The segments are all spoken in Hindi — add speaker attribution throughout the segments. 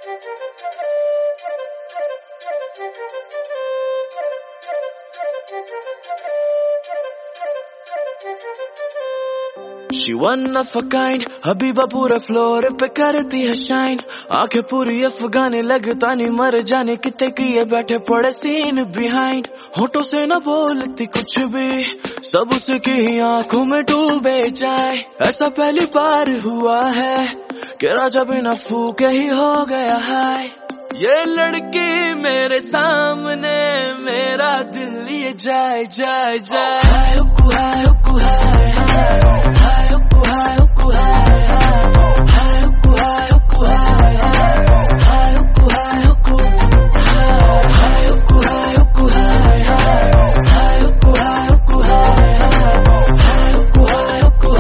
Speaker 1: She one of a kind, Habiba पूरे फ्लोर पे करती है शाइन। आंखें पूरी अफगाने लगता नहीं मर जाने कितने किए बैठे पड़े सीन बिहाइंड। होठों से न बोलती कुछ भी, सब उसकी आंखों में डूबे जाए। ऐसा पहली बार हुआ है कि राजा बिना फूके ही हो गया है। ये लड़की मेरे सामने मेरा दिल लिए जाए जाए जाए। हाय हुक्कू हाय हुक्कू हाय हाय हाय हुक्कू हाय हुक्कू हाय हाय हुक्कू हाय हुक्कू हाय हाय हुक्कू हाय हुक्कू हाय हुक्कू हाय हुक्कू हाय हाय हुक्कू हाय हुक्कू हाय हाय हुक्कू हाय हुक्कू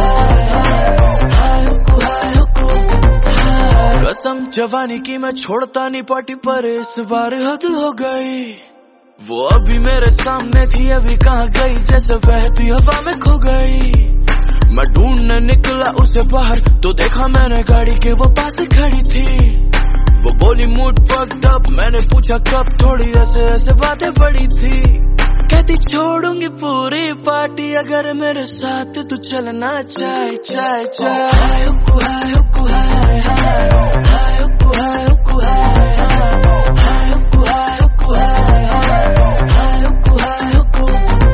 Speaker 1: हाय हुक्कू हाय हुक्कू। कसम जवानी की मैं छोड़ता नहीं पार्टी पर इस बार हद हो गई। वो अभी मेरे सामने थी अभी कहाँ गई, जैसे बहती हवा में खो गई। मैं ढूंढने निकला उसे बाहर तो देखा मैंने गाड़ी के वो पास खड़ी थी। वो बोली मूड फक्ड अप, मैंने पूछा कब, थोड़ी ऐसे ऐसे बातें पड़ी थी। कहती छोड़ूंगी पूरी पार्टी अगर मेरे साथ तू चलना चाहे चाहे चाहे। हाय हुक्कू हाय हुक्कू हाय हाय हाय हुक्कू हाय हुक्कू हाय हाय हुक्कू हाय हुक्कू हाय हाय हुक्कू हाय हुक्कू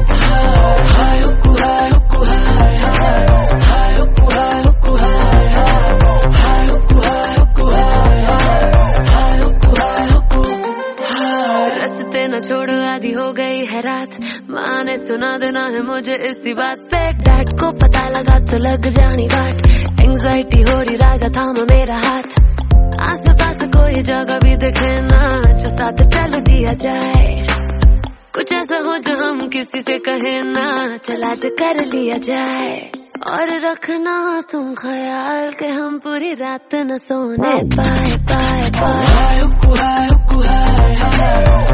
Speaker 1: हाय हुक्कू हाय हुक्कू हाय हाय हुक्कू हाय हुक्कू हाय हाय हुक्कू हाय हुक्कू हाय हाय हुक्कू हाय हुक्कू हाय।
Speaker 2: रास्ते न छोड़ आधी हो गई है रात, माँ ने सुना देना है मुझे इसी बात पे। डैड को पता लगा तो लग जानी वाट, एंग्जाइटी हो रही राजा थामा मेरा हाथ। आस पास कोई जगह भी दिखे ना जो साथ चल दिया जाए। कुछ ऐसा हो जो हम किसी से कहे ना, चला आज कर लिया जाए। और रखना तुम ख्याल के हम पूरी रात न सोने पाए पाए पाए।
Speaker 1: हाय हुक्कू हाय हुक्कू हाय हाय